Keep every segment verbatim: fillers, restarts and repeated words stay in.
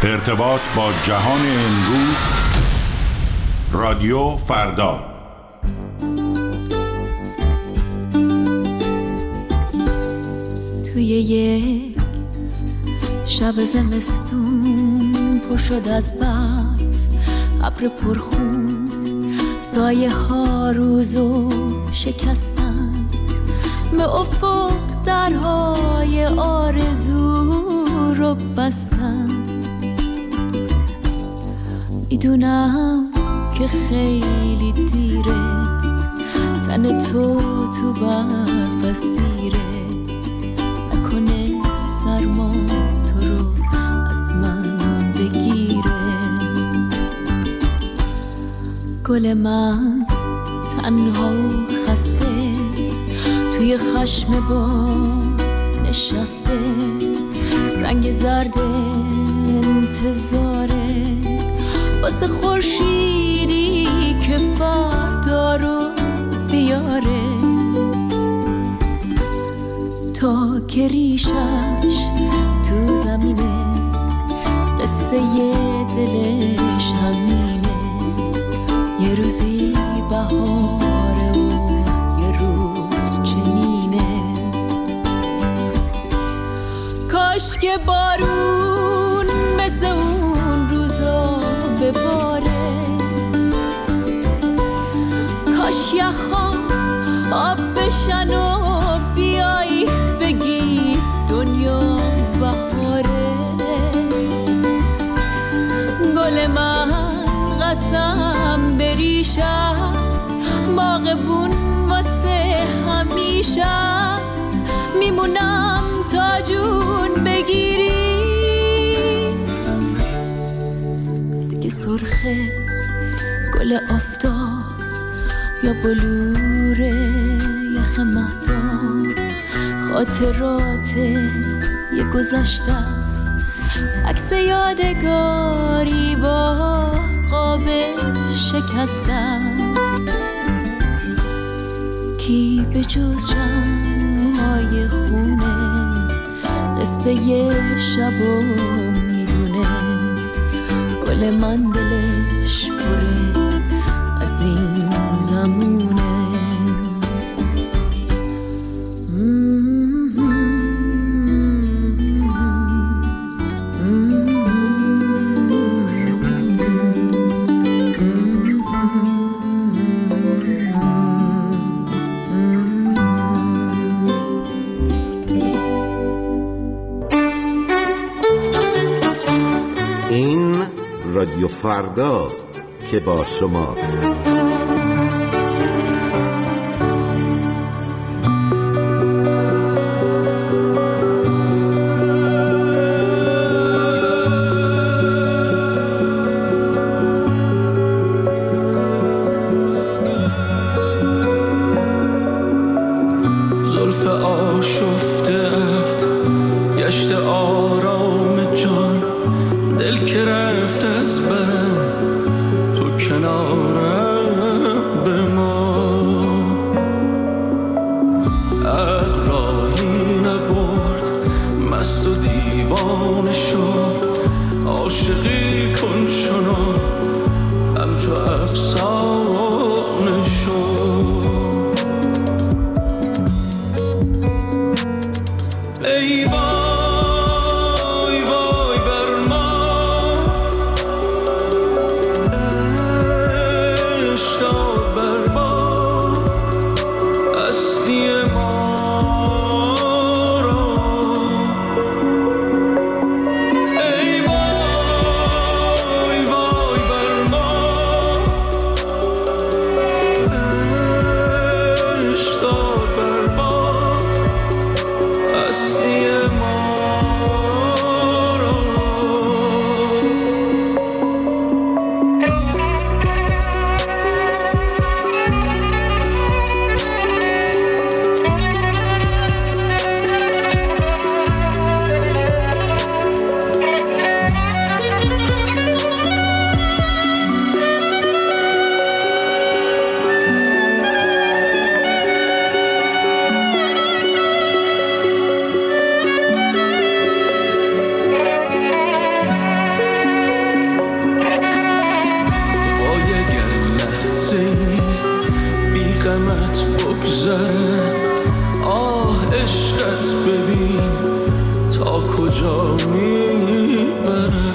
ارتباط با جهان امروز، رادیو فردا. توی یک شب زمستون پر شد از برف، ابر پرخون، سایه ها روزو شکستن، به افق درهای آرزو رو بستن. میدونم که خیلی دیره، تن تو تو برف اسیره، نکنه سرما تو رو از من بگیره. گل من تنها و خسته توی خشم باد نشسته، رنگ زرد انتظاره واسه خورشیدی که فردا رو بیاره. تا که ریشش تو زمینه، قصه دلش همینه، یه روزی بهاره و یه روز چنینه. کاش که بارون مثل اون روزا بباره، کاش یخا آب بشن و بیایی بگی دنیا بهاره. گل من قسم بریشم، باغبون واسه همیشه است، میمونم تا جون بگیری. دیگه سرخه گل آفتاب یا بلور یخ مهتاب، خاطرات یه گذشته است، عکس یادگاری با قاب شکسته است. کی به جز شمع‌های خونه قصه یه شبو میدونه. گل من دلش پره از این زمونه. این رادیو فرداست که با شماست. زلف آشفته‌ات گشت آرام جان، دل که رفت از برم تو کنارم. را میبره.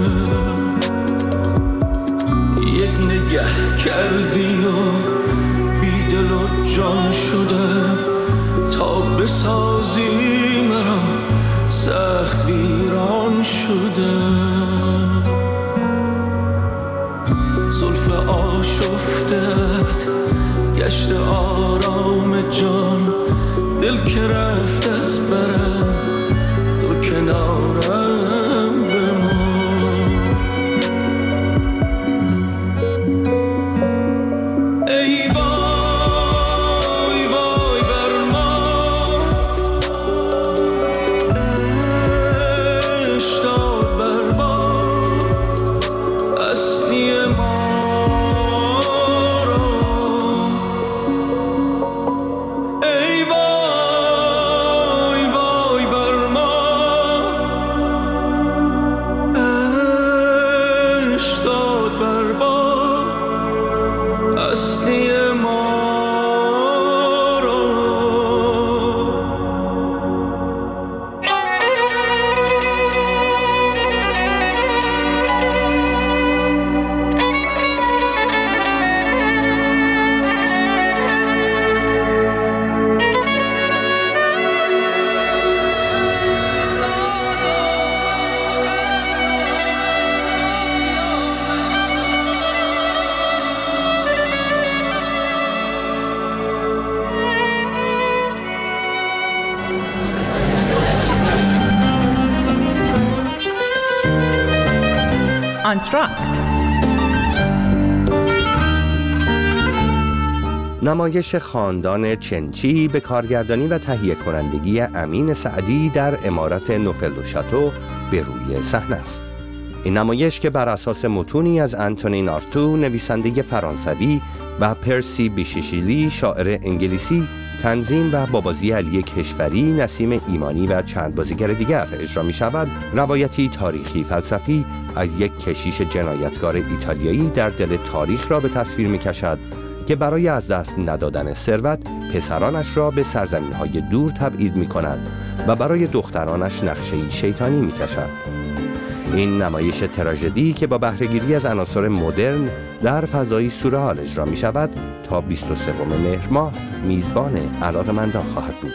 یک نگه کردی و بیدل و جان شدم تا بسازی مرا سخت ویران شدم. زلف آشفتت گشت آرام جان، دل که رفت از برم دو کنارم بمان. ای وای وای بر ما، عشق داد بر ما هستی ما را. ای وای وای بر ما، عشق داد بر ما هستی ما را. آنتراکت نمایش خاندان چنچی به کارگردانی و تهیه کنندگی امین سعدی در عمارت نوفل و شاتو به روی صحنه است. این نمایش که بر اساس متونی از انتونین آرتو نویسنده فرانسوی و پرسی بیشیشیلی شاعر انگلیسی تنظیم و با بازی علی کشوری، نسیم ایمانی و چند بازیگر دیگر اجرا می شود، روایتی تاریخی فلسفی از یک کشیش جنایتکار ایتالیایی در دل تاریخ را به تصویر می کشد که برای از دست ندادن ثروت پسرانش را به سرزمین‌های دور تبعید می کند و برای دخترانش نقشه‌ای شیطانی می کشد. این نمایش تراژدی که با بهره‌گیری از عناصر مدرن در فضایی سورئال اجرا می شود تا بیست و سوم مهر ماه میزبان علاقه‌مندان خواهد بود.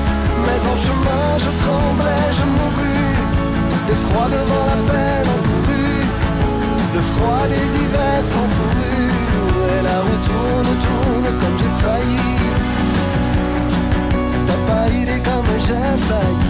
Devant la peine encourue. des hivers sans fourrure, et la roue tourne, tourne comme j'ai failli. T'as pas idée comme j'ai failli.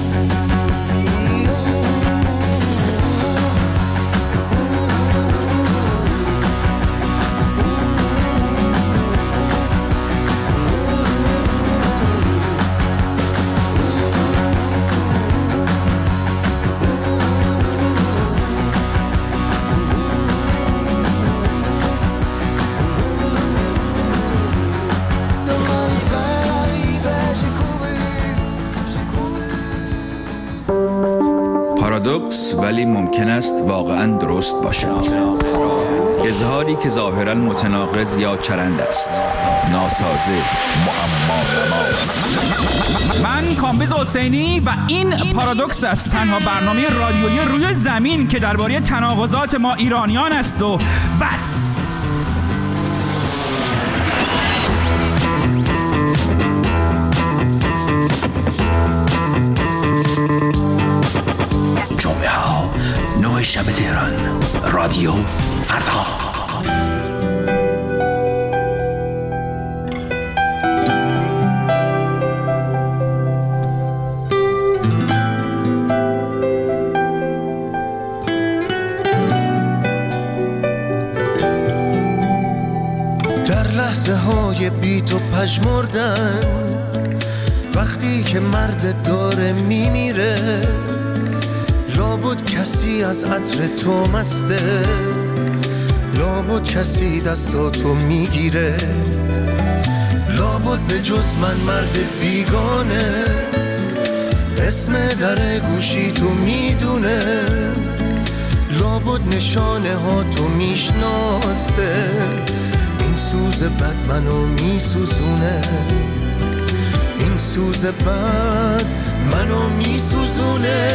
پارادوکس ولی ممکن است واقعاً درست باشد. اظهاری که ظاهراً متناقض یا چرند است، ناسازه، معما. من کامبیز حسینی و این پارادوکس است، تنها برنامه رادیویی روی زمین که درباره تناقضات ما ایرانیان است و بس. جمعه ها نه شب تهران، رادیو فردا. در لحظه های بی تو پژمردن، وقتی که مرد داره میمیره، لابد کسی از عطر تو مسته، لابد کسی دستاتو میگیره، لابد به جز من مرد بیگانه اسم در گوشی تو میدونه، لابد نشانه ها تو میشناسه، این سوز بد منو میسوزونه، این سوز بد منو میسوزونه.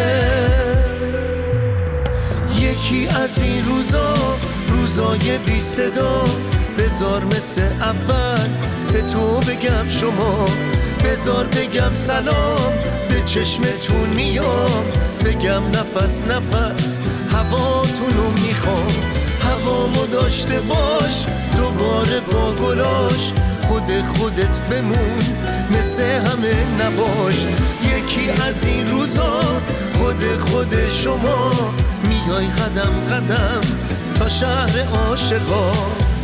یکی از این روزا، روزای بی صدا، بذار مثل اول به تو بگم شما، بذار بگم سلام، به چشمتون میام، بگم نفس نفس هواتونو میخوام، هوامو داشته باش دوباره با گلاش، خود خودت بمون مثل همه نباش. یکی از این روزا خود خود شما، میای قدم قدم تا شهر عاشقا.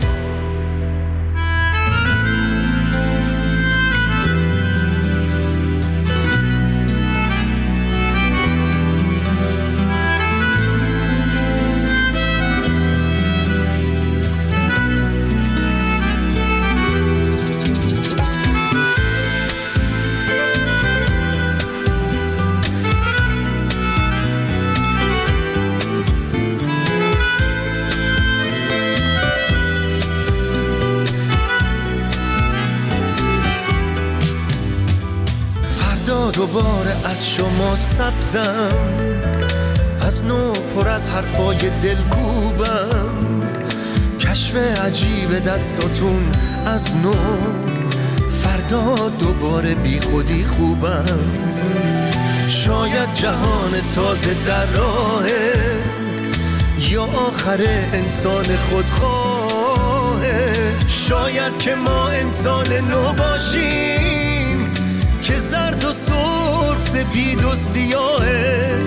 دوباره از شما سبزم، از نو پر از حرفای دلکوبم، کشف عجیب دستاتون از نو، فردا دوباره بی خودی خوبم. شاید جهان تازه در راهه، یا آخر انسان خودخواهه، شاید که ما انسان نو باشیم که زرد و سرخ سپید و سیاهه،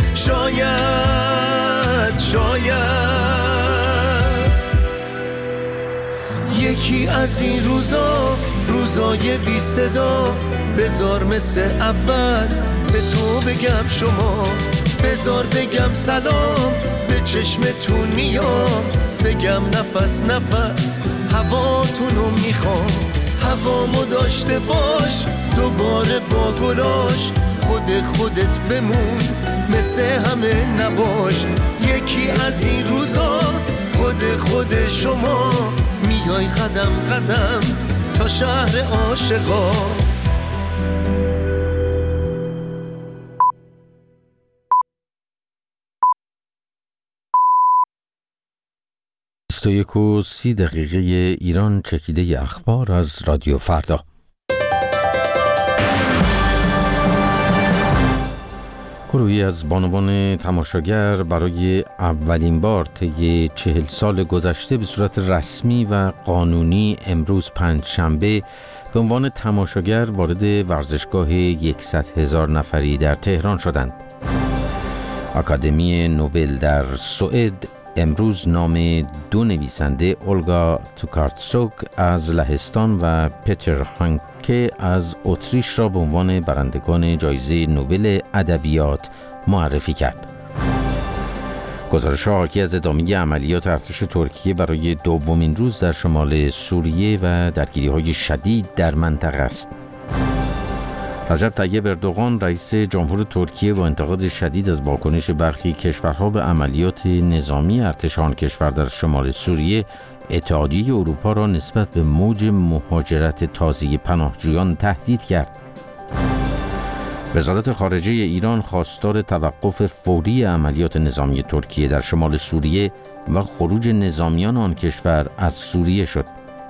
شاید شاید یکی از این روزا، روزای بی صدا، بذار مثل اول به تو بگم شما، بذار بگم سلام، به چشمتون میام، بگم نفس نفس هواتونو میخوام، هوامو داشته باش دوباره با گلاش، خود خودت بمون مثل همه نباش. یکی از این روزا خود خود شما، میای قدم قدم تا شهر عاشقا. بیست و یک و سی دقیقه ایران چکیده اخبار از رادیو فردا. گروهی از بانوان تماشاگر برای اولین بار طی چهل سال گذشته به صورت رسمی و قانونی امروز پنجشنبه به عنوان تماشاگر وارد ورزشگاه یکصد هزار نفری در تهران شدند. آکادمی نوبل در سوئد امروز نام دو نویسنده اولگا توکارچوک از لهستان و پتر هانکه از اتریش را به عنوان برندگان جایزه نوبل ادبیات معرفی کرد. گزارش‌ها حاکی از ادامه عملیات ارتش ترکیه برای دومین روز در شمال سوریه و درگیری‌های شدید در منطقه است. رجب طیب اردوغان رئیس جمهور ترکیه با انتقاد شدید از واکنش برخی کشورها به عملیات نظامی ارتش آن کشور در شمال سوریه، اتحادیه اروپا را نسبت به موج مهاجرت تازه پناهجویان تهدید کرد. وزارت خارجه ایران خواستار توقف فوری عملیات نظامی ترکیه در شمال سوریه و خروج نظامیان آن کشور از سوریه شد.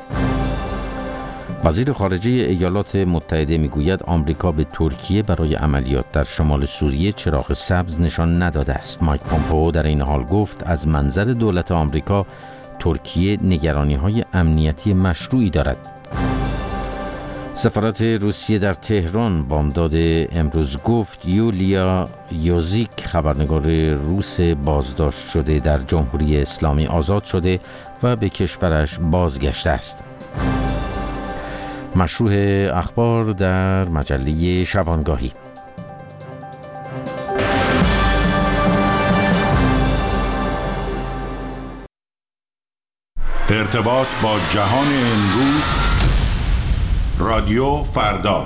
وزیر خارجه ایالات متحده میگوید آمریکا به ترکیه برای عملیات در شمال سوریه چراغ سبز نشان نداده است. مایک پومپئو در این حال گفت از منظر دولت آمریکا ترکیه نگرانی‌های امنیتی مشروعی دارد. سفارت روسیه در تهران بامداد امروز گفت یولیا یوزیک خبرنگار روس بازداشت شده در جمهوری اسلامی آزاد شده و به کشورش بازگشته است. مشروع اخبار در مجله شبانگاهی. ارتباط با جهان امروز، رادیو فردا.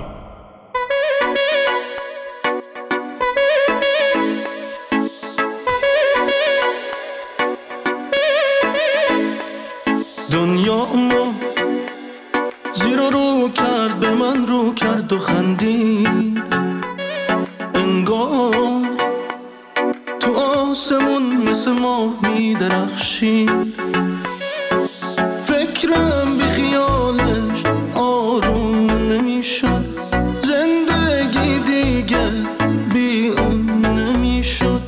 دنیا ما زیر و رو کرد، به من رو کرد و خندید، انگار تو آسمون مثل ماه می درخشید. فکرم بی خیالش آروم نمی شد، زندگی دیگه بی اون نمی شد.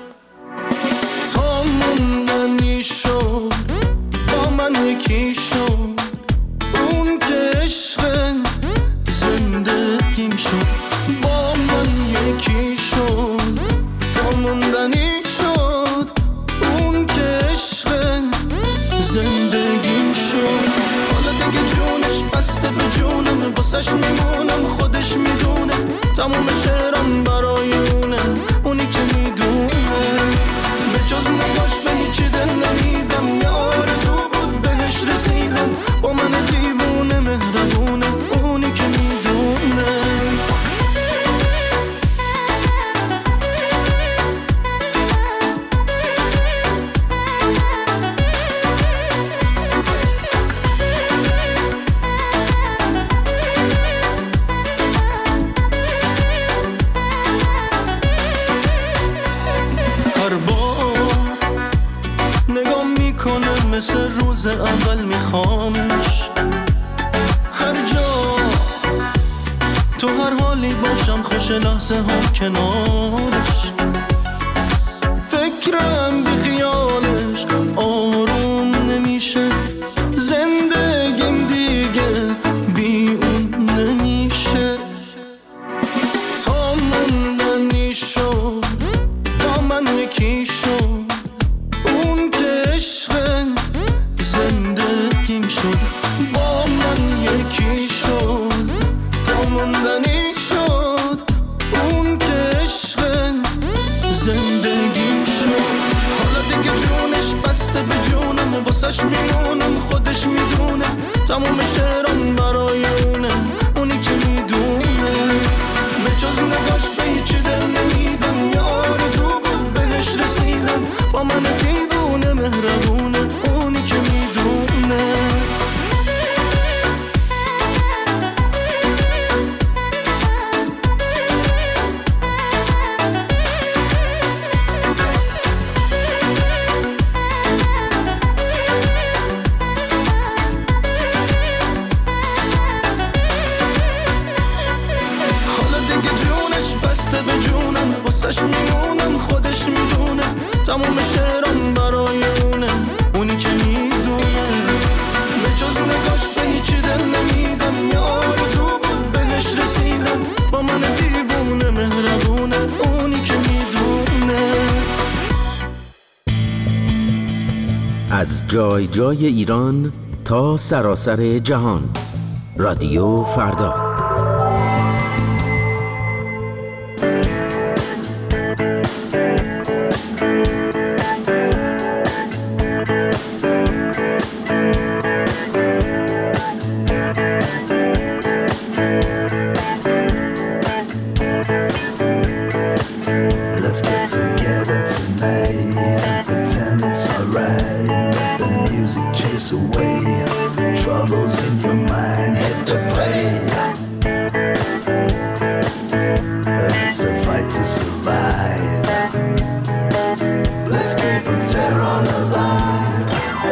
تا موندن می شد با من یکی شد، اون که عشق زندگیم شد. با من یکی شد تا موندنی شد، اون که عشق زندگیم شد. حالا دیگه جونش بسته به جونم، باسش میمونم خودش میدونه، تموم شعرم برای اونه، اونی که میدونه. به جز نگاش به هیچی دل نمیدم، یه آرزو بود بهش رسیدم. با من دیوونه مهربونه، اونی که میدونه. مثل روز اول میخوامش، هر جا تو هر حالی باشم، خوش لحظه ها کنارش. فکرم بی خیالش آروم نمیشه، زندگیم دیگه بی اون نمیشه. تا موندنی شد با من یکی شد، اون که عشق زندگیم شد. با من یکی شد تا موندنی شد، اون که عشق زندگیم شد. حالا دیگه جونش بسته به جونم، واسش میمونم خودش میدونه، تموم شعرم برای اونه، اونی که میدونه. به جز نگاش به هیچی دل نمیدم، یه آرزو بود بهش رسیدم. با من دیوونه مهربونه، اونی که میدونه. واسش میمونم خودش میدونه تموم شعرام برای اونه اونی که میدونه به جز نگاش به هیچی دل نمیدم یه آرزو بود بهش رسیدم با من دیوونه مهربونه اونی که میدونه از جای جای ایران تا سراسر جهان رادیو فردا. Let's get together tonight and pretend it's alright. Let the music chase away troubles in your mind. Hit the play. It's a fight to survive. Let's keep a terror on the line.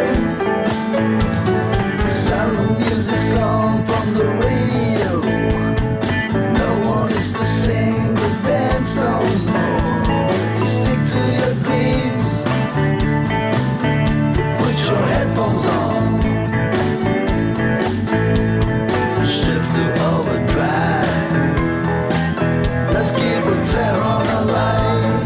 The sound of music's gone from the radio. No one is to sing the dance no more. You stick to your dreams. You put your headphones on. Shift to overdrive. Let's keep a terror on the line.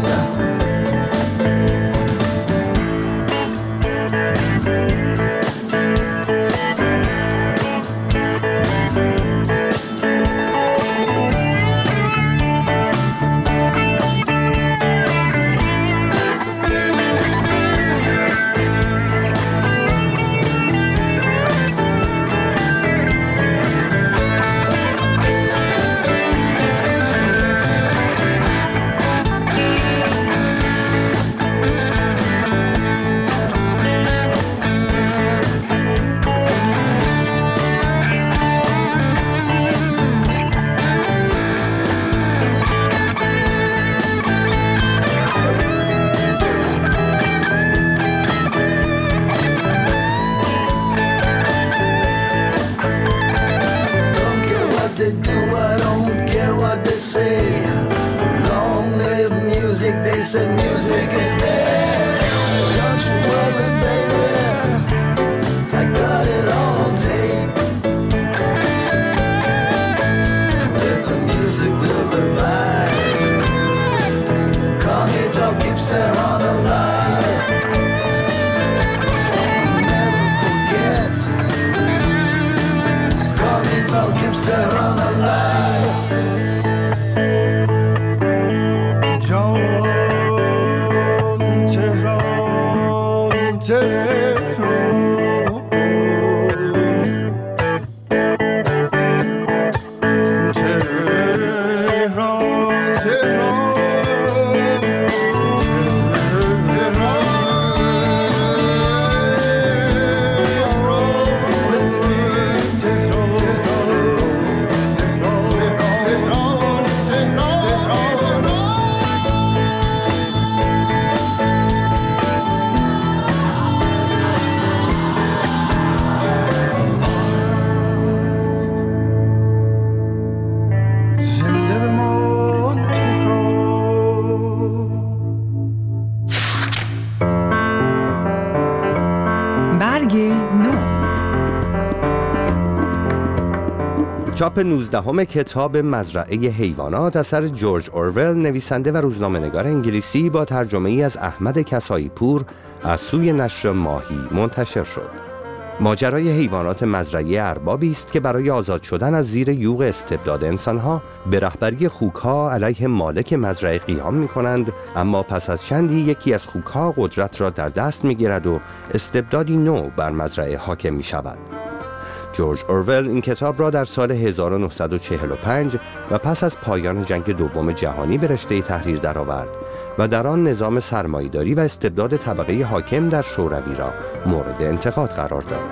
چاپ نوزدهم کتاب مزرعه حیوانات اثر جورج اورول نویسنده و روزنامه‌نگار انگلیسی با ترجمه ای از احمد کسایی پور از سوی نشر ماهی منتشر شد. ماجرای حیوانات مزرعه اربابی است که برای آزاد شدن از زیر یوغ استبداد انسانها به رهبری خوک‌ها علیه مالک مزرعه قیام می‌کنند، اما پس از چندی یکی از خوک‌ها قدرت را در دست می‌گیرد و استبدادی نو بر مزرعه حاکم می‌شود. جورج اورول این کتاب را در سال هزار و نهصد و چهل و پنج و پس از پایان جنگ دوم جهانی به رشته تحریر درآورد و در آن نظام سرمایه‌داری و استبداد طبقه حاکم در شوروی را مورد انتقاد قرار داد.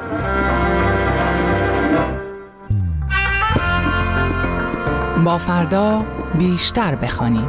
با فردا بیشتر بخوانیم.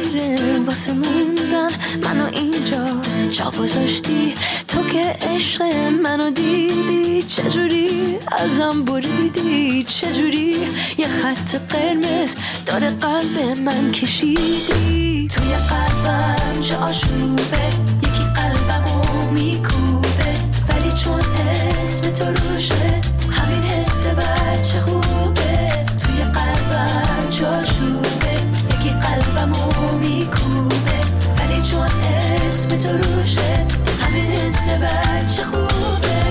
میره واسه موندن منو اینجا جا گذاشتی تو که عشق منو دیدی چجوری ازم بریدی چجوری یه خط قرمز داره قلب من کشیدی توی قلبم جا آشوبه یکی قلبمو میکوبه ولی چون اسم تو روشه همین حس بچه خوبه توی قلبم جا آشوبه یکی قلبمو میکوبه ولی چون اسم تو روشه همین حس بچه خوبه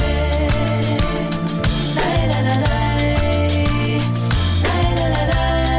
لای لای لای لای لای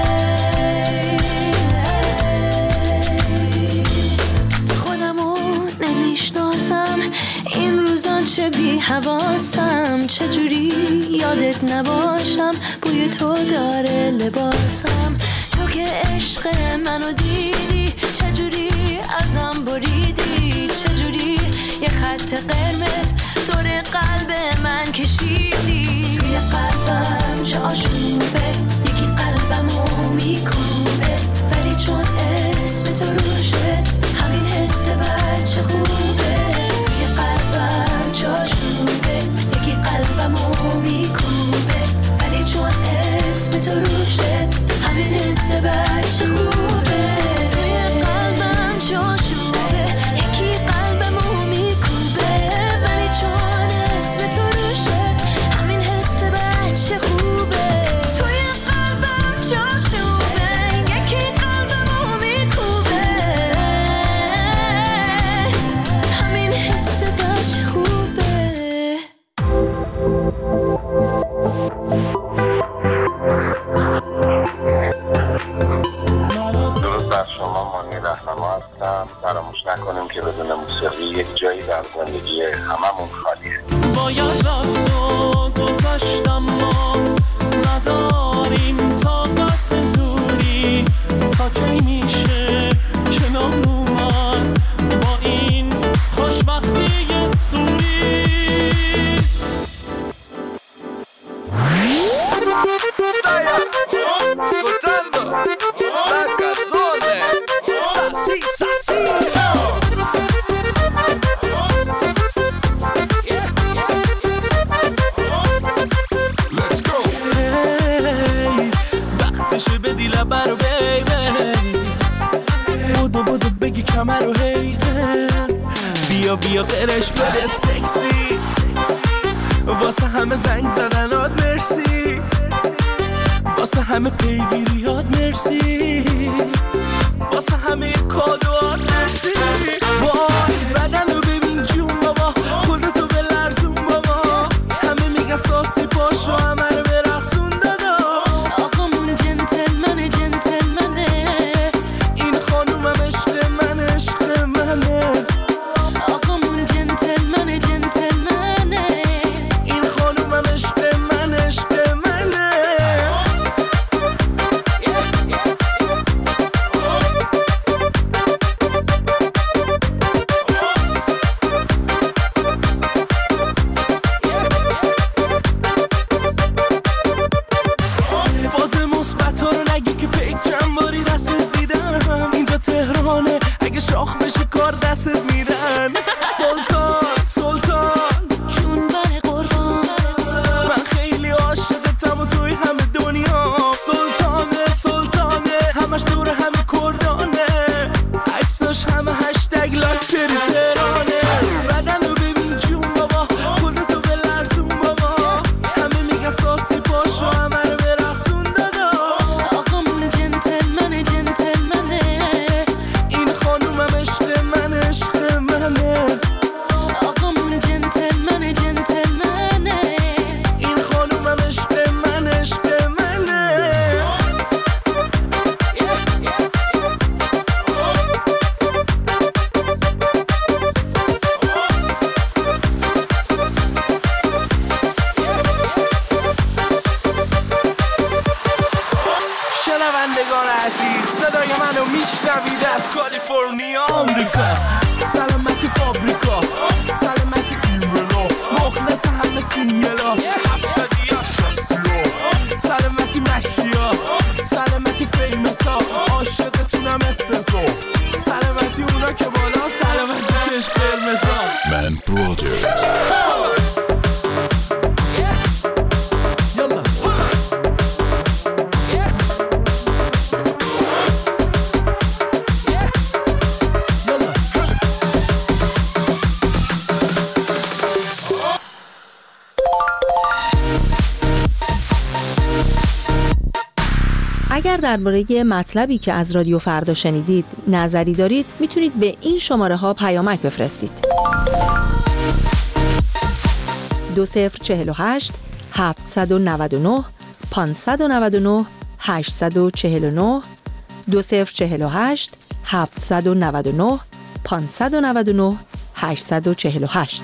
لای خودمو نمیشناسم این روزان چه بی حواسم چجوری یادت نباشم بوی تو داره لباسم تو که عشق منو دیدی چجوری ازم بریدی چجوری یه خط قرمز دور قلب من کشیدی توی قلبم چه آشوبه یکی قلبمو میکوبه ولی چون اسم تو روشه همین حس بچه خوبه توی قلبم چه آشوبه یکی قلبمو میکوبه ولی چون اسم تو روشه همین حس بچه خوبه توی قلبم چه آشوبه یکی قلبمو میکوبه ولی چون اسم تو روشه همین حس بچه خوبه توی قلبم چه آشوبه یکی قلبمو میکوبه همین حس بچه خوبه درود بر شما، مانی رهنما هستم. فراموش نکنیم که بدون موسیقی یک جایی در زندگی هممون خالیه. باید رفتو گذاشتم ما نداریم طاقت دوری تا کی میشه کنار اومد با این خوشبختی سوری ascoltando la canzone Sassi Sassi Let's go hey, وقتشه بدی لبه رو بیبی بودو بودو بگی کمر رو هی بیا بیا برش بده سکسی واسه همه زنگ زدنات مرسی واسه همه پیگیریات مرسی واسه همه کادوات مرسی وای بدن رو ببین جون بابا خودتو به لرزون بابا همه میگن ساسی پاشو همه رو برقصون دادا آقامون جنتلمنه جنتلمنه این خانومم عشق من عشق منه آقامون جنتلمنه جنتلمنه این خانومم عشق من عشق منه فاز مثبت ها رو نگی که پیک چند باری دستت دیدم اینجا تهرانه اگه شاخ بشه کار دستت میدن سلطان سلطان جون بر قربان من خیلی عاشقتم و توی همه دنیا سلطانه سلطانه همش دور همه کردانه عکساش همه هشتگ لاکچری تهرانه بدن رو ببین جون بابا خودتو به لرزون بابا همه میگن ساسی پاشو همه رو برقصون دادا آقامون جنتلمنه جنتلمنه این خانومم عشق من عشق منه آقامون جنتلمنه جنتلمنه این خانومم عشق من عشق منه شنوندگان عزیز صدای منو میشنوید از کالیفرنیا آمریکا سلامتی فابریکا سلامتی ایمرلو مخلص همه سینگلا هفتادی ها شستیا سلامتی مشیا سلامتی فی قیمسا عاشقتونم افتضا سلامتی اونا که بالا سلامتی کش قرمزا من برادرز اگر درباره مطلبی که از رادیو فردا شنیدید نظری دارید میتونید به این شماره ها پیامک بفرستید. دو صفر چهل و هشت هفتصد و نود و نه پانصد و نود و نه هشتصد و چهل و نه دو صفر چهل و هشت هفتصد و نود و نه پانصد و نود و نه هشتصد و چهل و هشت.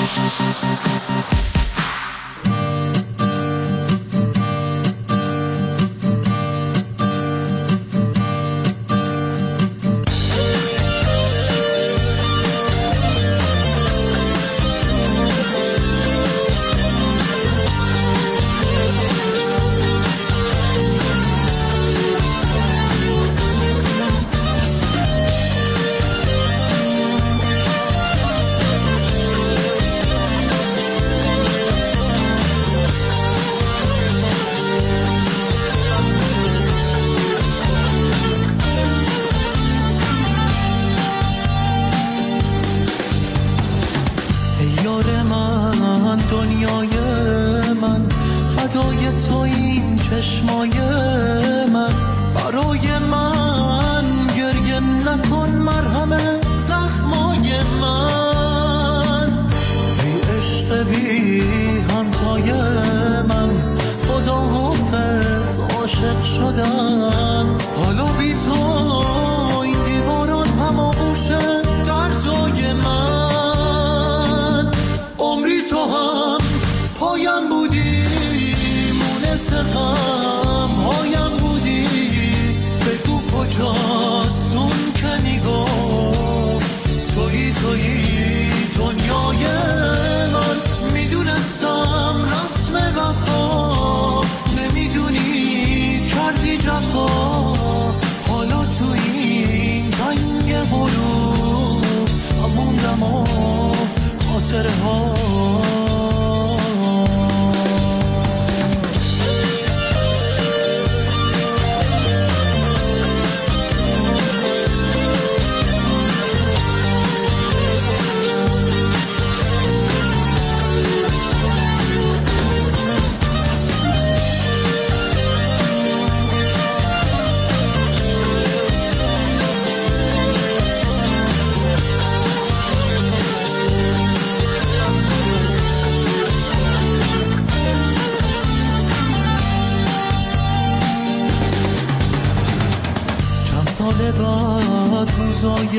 روزای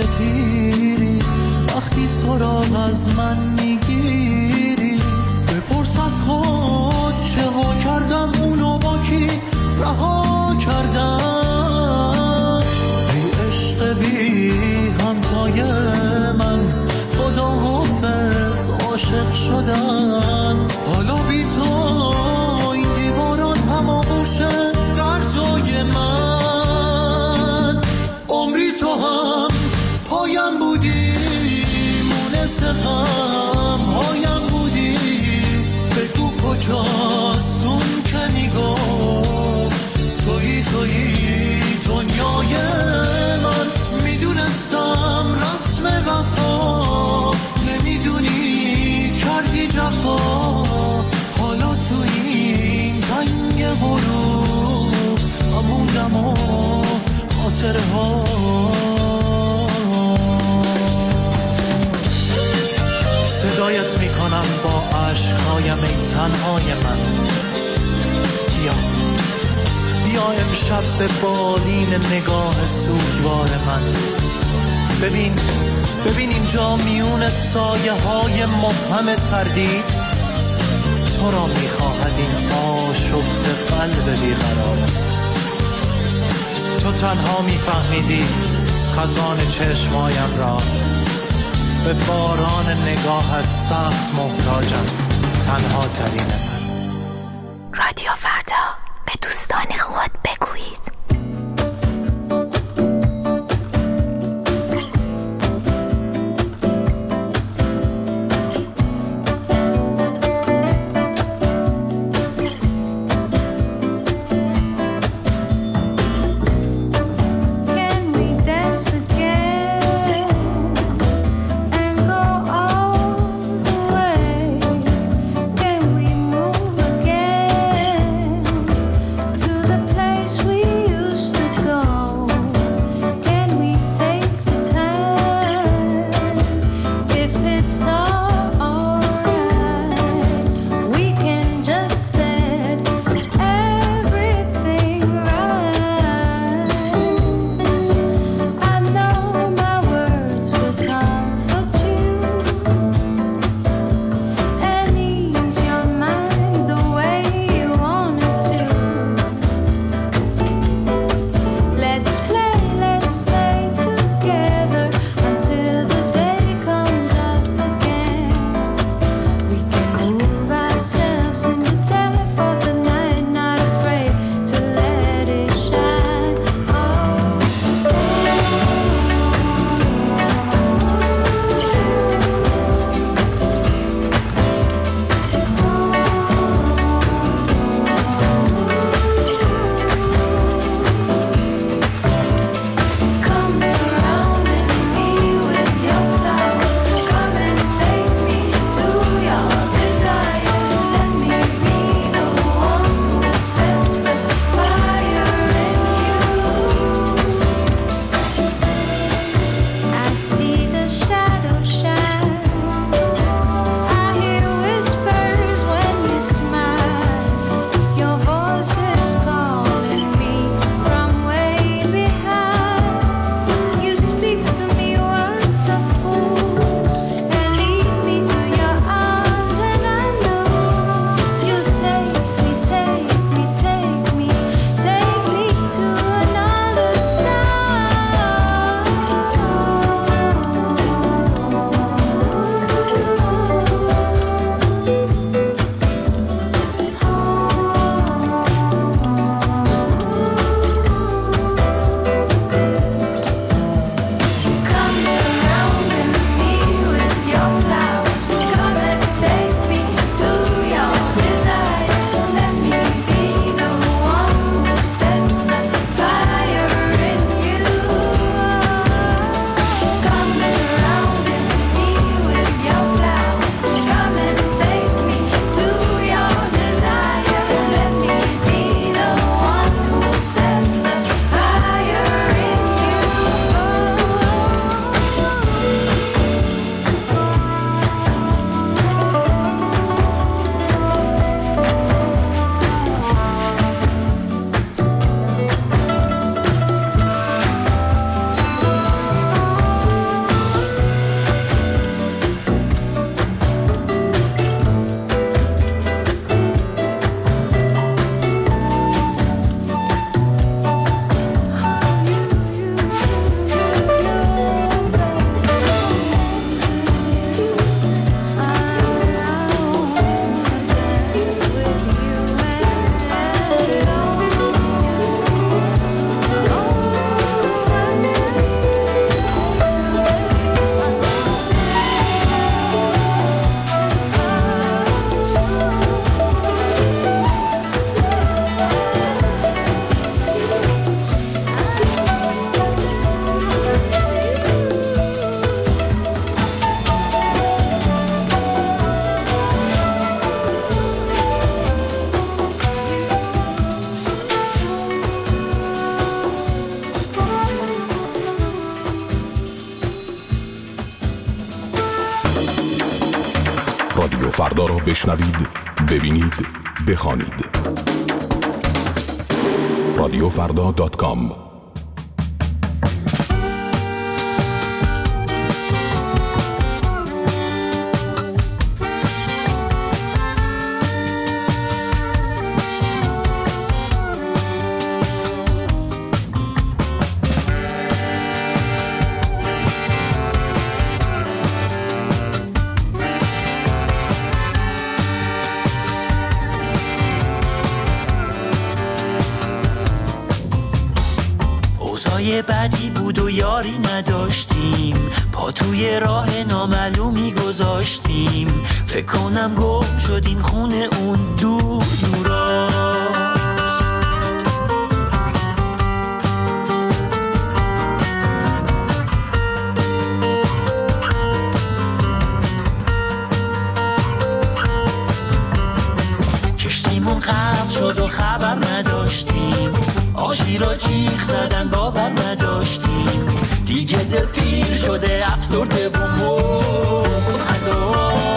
پیری وقتی سراغ از من میگیری بپرس از خود چه ها کردم اونو با کی رها کردم ای عشق بی همتای من خدا حافظ عاشق شدن حالا بی تو این دیواران هم آغوشه در جای من عمری تو هم پایم بودی مونس غم هایم بودی بگو کجاست اون که میگفت تویی تویی دنیای من میدونستم رسم وفا نمیدونی کردی جفا حالا تو این تنگ غروب هموندم و خاطره ها صدایت میکنم با عشقهایم ای تنهای من بیا بیا امشب به بالین نگاه سوگوار من ببین ببین اینجا میون سایه های مبهم تردید تو را میخواهد این آشفت قلب بیقرار من تو تنها میفهمیدی خزان چشمایم را به باران نگاهت سخت محتاجم تنها ترین من رادیو فردا به دوستان خود بگویید فردا را بشنوید، ببینید، بخوانید. رادیو فردا دات کام. یه بدی بود و یاری نداشتیم، پا توی راه نامعلومی گذاشتیم، فکر کنم گم شدیم خونه اون دور دوراست. کشتیمون غرق شد و خبر نداشتیم، آشی را جیغ زدن باور نداشتیم، دیگه دل پیر شده افسرده و متعدد.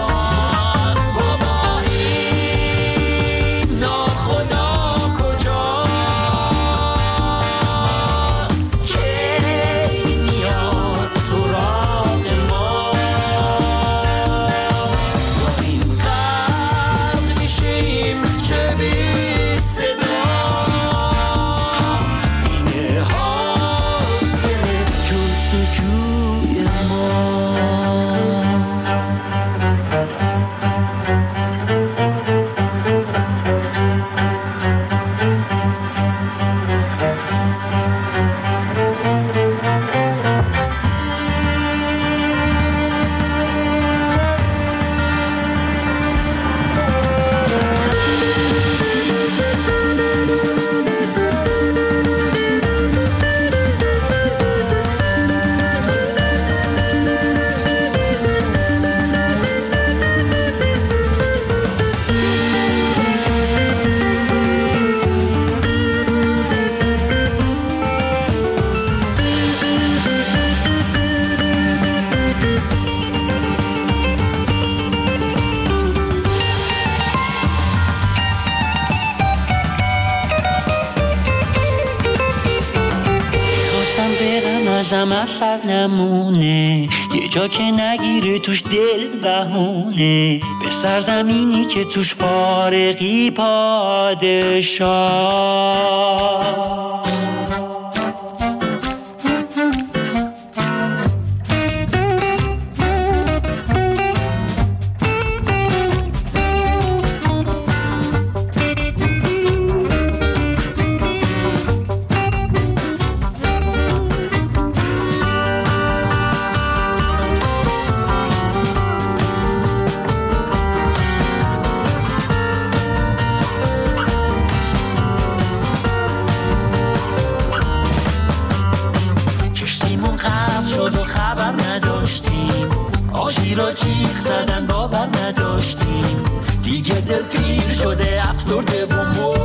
بابا این ناخدا کجاست که میاد سراغ ما؟ با این غرق میشیم چه بی صدا. ازم اثر نمونه، یه جا که نگیره توش دل بهونه، به سرزمینی که توش فارغی پادشاه. آشی را جیغ زدن باور نداشتیم، دیگه دل پیر شده افسرده و مو